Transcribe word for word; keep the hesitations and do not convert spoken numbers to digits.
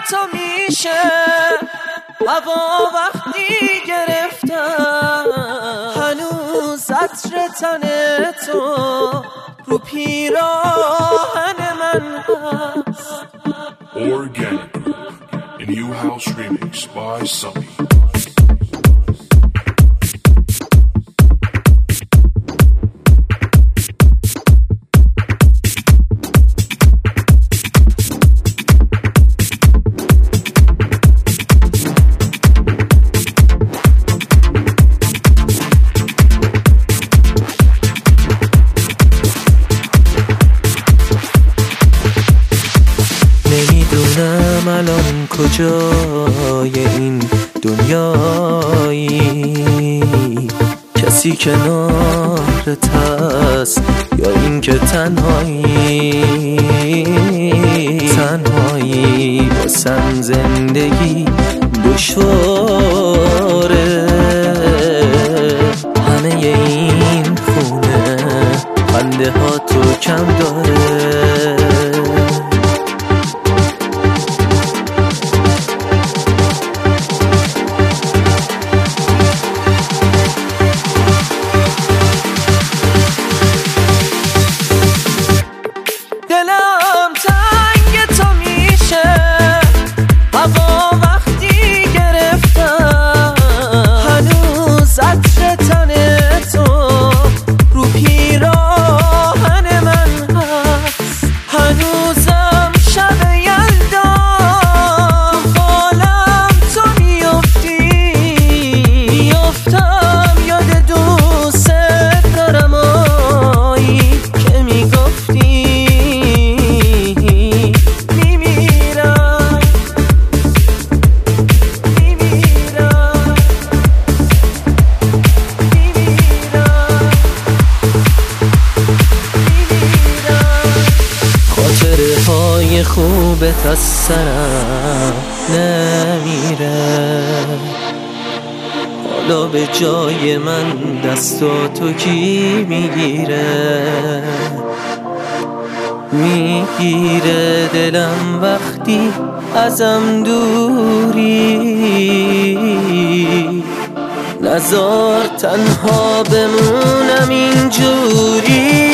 تو میشه هوا وقتی گرفتم، هنوز عطر تن تو رو پیراهن من هست. Organic Group, a new house remix by Summy. نمیدونم الان کجای این دنیایی، کسی کنارت هست یا این که تنهایی؟ تنهایی واسم زندگی دشواره، همه این خونه خنده ها تو کم داره. دلم تنگ تو میشه هوا وقتی گرفتم، هنوز عطر تن تو رو پیراهن من هست. هنوزم شب یلدا حالم تو میافتی، میافتم یاد دوست دارم آیی که میگفتی های خوبت از سرم نمیره، حالا به جای من دستاتو کی میگیره؟ میگیره دلم وقتی ازم دوری، نذار تنها بمونم اینجوری.